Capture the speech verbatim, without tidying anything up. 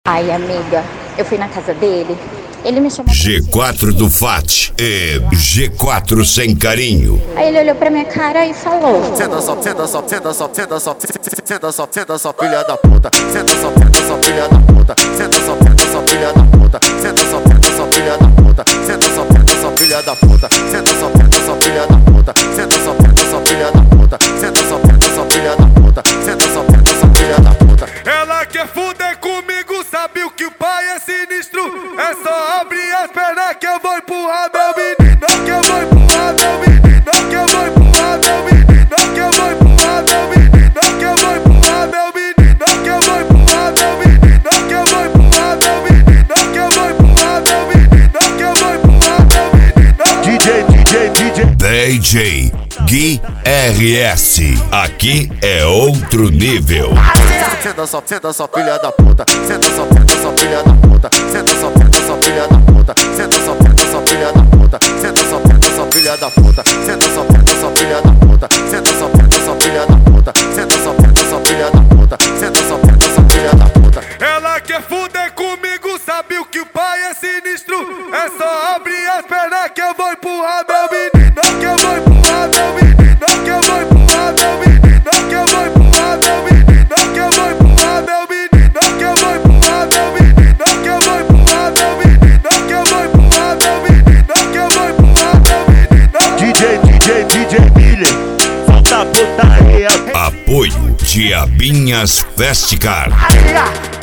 Ai, amiga, eu fui na casa dele, ele me chamou... G quatro do Fat e G quatro sem carinho. Aí ele olhou pra minha cara e falou: Senta só, senta só, senta só, senta só, senta só, senta só, filha da puta. Senta só, senta só, filha da puta. Senta só, senta só, filha da puta. Senta só, senta só, filha da puta. Senta só, senta só, filha da puta. Senta só, senta só, filha da puta. Senta só, senta só, filha da puta. Senta só, senta só, filha da puta. Senta só, senta só, filha da puta. Ela quer fuder comigo, sabe o que o pai é sinistro? É só abrir as pernas que eu vou empurrar meu menino, que eu vou empurrar meu menino, que eu vou empurrar meu menino, que eu vou empurrar meu menino, que eu vou empurrar meu menino, que eu vou empurrar meu menino, que eu vou empurrar meu menino, que eu vou empurrar meu menino, que eu vou empurrar meu menino. D J, D J, D J D J Gui R S. Aqui é outro nível. Senta só, senta só, filha da puta. Senta só, senta só, filha da puta. Senta só, senta só, filha da puta. Senta só, senta só, filha da puta. Senta só, senta só, filha da puta. Senta só, senta só, filha da puta. Senta só, senta só, filha da puta. Senta só, senta só, filha da puta. Senta só, senta só, filha da puta. Ela quer fuder comigo, sabe o que o pai é sinistro? É só abrir as pernas que eu vou empurrar meu menino, que eu vou empurrar meu menino, que eu vou empurrar meu menino, que eu vou empurrar meu menino, que eu vou empurrar meu menino, que eu vou empurrar meu menino, que eu vou empurrar meu menino, que eu vou empurrar meu menino, que eu vou empurrar meu menino. D J, D J, D J Miller, solta a putaria. Apoio Diabinhas Festicar. Aí,